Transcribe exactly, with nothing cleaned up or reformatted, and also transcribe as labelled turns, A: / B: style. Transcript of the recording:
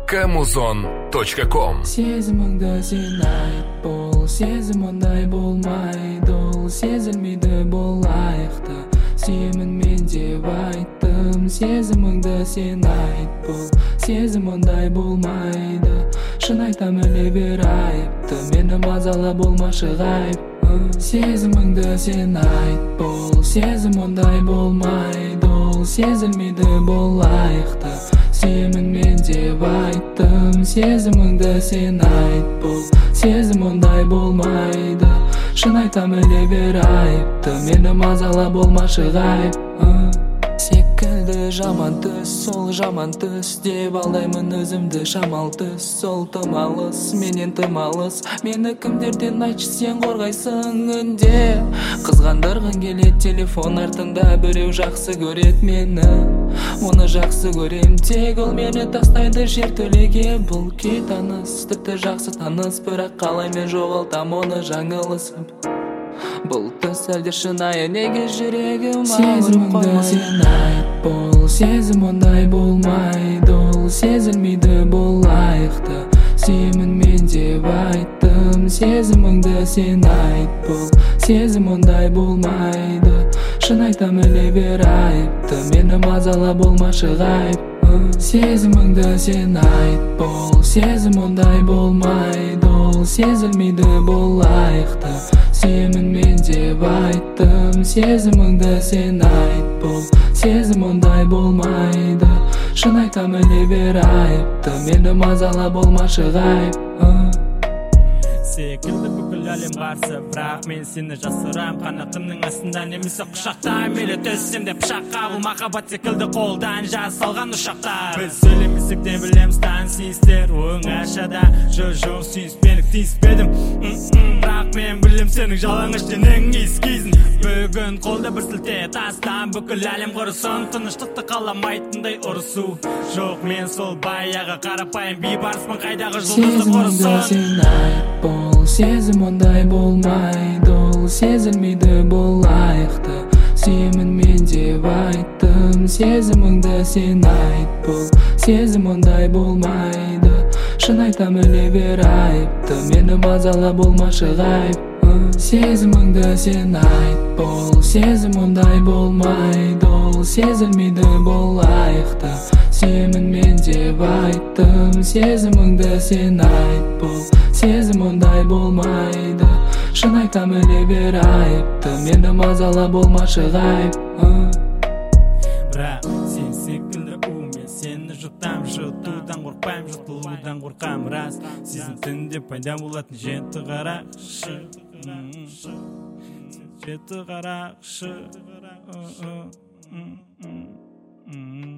A: камузон точка ком.
B: Сезіміңді сен айт бол, сезім ондай болмайды, ол сезілмейді болайықты. Сүйемін мен деп айттым, сезіміңді сен айт бол, сезім ондай болмайды. Шын айтам өле бер айыпты, мені мазала болмашы ғайып. Сезіміңді сен айт бол, сезім ондай болмайды, ол сезілмейді болайықты. Сүйемін мен деп айттым, сезіміңді сен айт бол, сезім ондай болмайды. Шын айтам өле бер айыпты, мені мазала болмашы ғайып. Секілді жаман түс, сол жаман түс деп алдаймын өзімді шамал түс. Сол тым алыс, менен тым алыс, мені кімдерден айтшы сен қорғайсың үнде. Қызғандырғың келет телефон артында, біреу жақсы көрет мені, оны жақсы көрем, тек ол мені тастайды жертөлеге. Бұл күй таныс, тіпті жақсы таныс, бірақ қалай мен жоғалтам оны жаңылысып. Бұл түс әлде шынайы, неге жүрегім ауырып қоймайды. Сезіміңді сен айт бол, сезім ондай болмайды, ол сезілмейді болайықты. Сүйемін мен деп айттым, сезіміңді сен айт бол, сезім ондай болмайды. Шын айтам өле бер айыпты, мені мазала болмашы ғайып. Сезіміңді сен айт бол, сезім ондай болмайды, ол сезілмейді болайықты. Сүйемін мен деп айттым, сезіміңді сен айт бол, сезім ондай болмайды. Шын айтам өле бер айыпты, мені мазала болмашы ғайып.
C: Секілді бүкіл әлем қарсы, бірақ мен сені жасырам қанатымның астында, немесе құшақтайым. Мейлі төссем де пышаққа, бұл махаббат секілді қолдан жасалған ұшақтар. Біз сөйлемесек те білеміз танысыңыздар, оңашада жо-жоқ сүйіспелік тиіспедім. Бірақ мен білем сенің жалаңаш денің ескейсін. Бүгін қолда бір сілте тастан, бүкіл әлем құрысын, тыныштықты қаламайтындай ұрысу жоқ. Мен сол баяғы қарапайым бейбарыспын, қайдағы жұлдызды құрысын.
B: Сезіміңді сен айт бол, сезім ондай болмайды, ол сезілмейді болайықты. Сүйемін мен деп айттым, сезіміңді сен айт бол, сезім ондай болмайды. Шын айтам өле бер айыпты, мені мазала болмашы ғайып. Сезіміңді сен айт бол, сезім ондай болмайды, ол сезілмейді болайықты. Сүйемін мен деп айттым, сезіміңді сен айт бол, сезім ондай болмайды. Шын айтам өле бер айыпты, мені мазала болмашы ғайып.
C: Бірақ сен секілді у, мен сені жұтам, жұтудан қорқпайм, жұтылудан қорқам. Рас сезімтінде пайда болатын жеті қарақшы, жеті қарақшы.